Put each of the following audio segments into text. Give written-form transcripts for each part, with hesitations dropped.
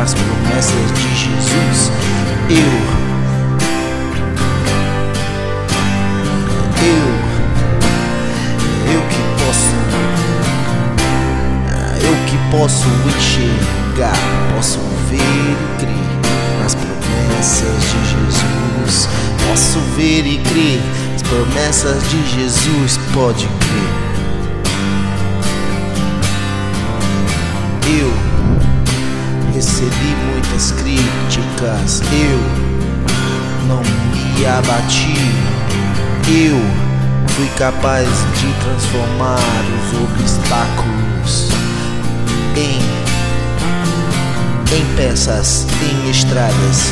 nas promessas de Jesus. Eu que posso enxergar, posso ver e crer nas promessas de Jesus. Posso ver e crer nas promessas de Jesus, pode crer. Eu recebi muitas críticas, eu não me abati, eu fui capaz de transformar os obstáculos em peças, em estradas,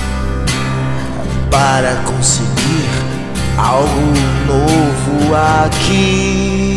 para conseguir algo novo aqui.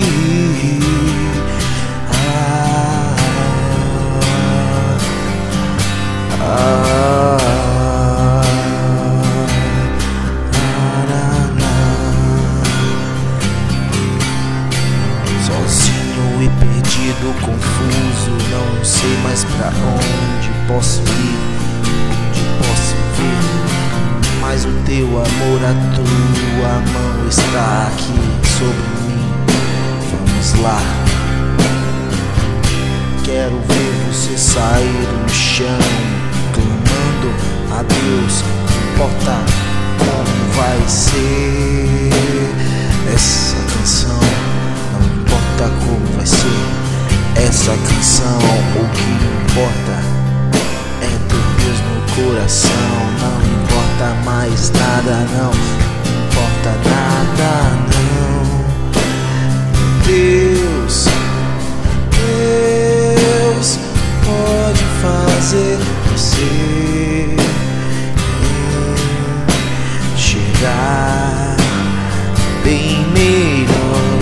Sozinho e perdido, confuso, não sei mais pra onde posso ir, onde posso ver. Mas o teu amor, a tua mão está aqui sobre mim. Vamos lá. Quero ver você sair do chão, clamando a Deus. Não importa como vai ser essa canção, não importa como vai ser essa canção. O que importa é ter Deus no coração. Não importa mais nada, não importa nada, não. Deus pode fazer você chegar bem melhor.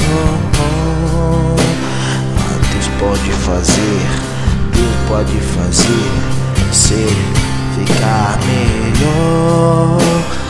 Deus pode fazer, Deus pode fazer você ficar melhor.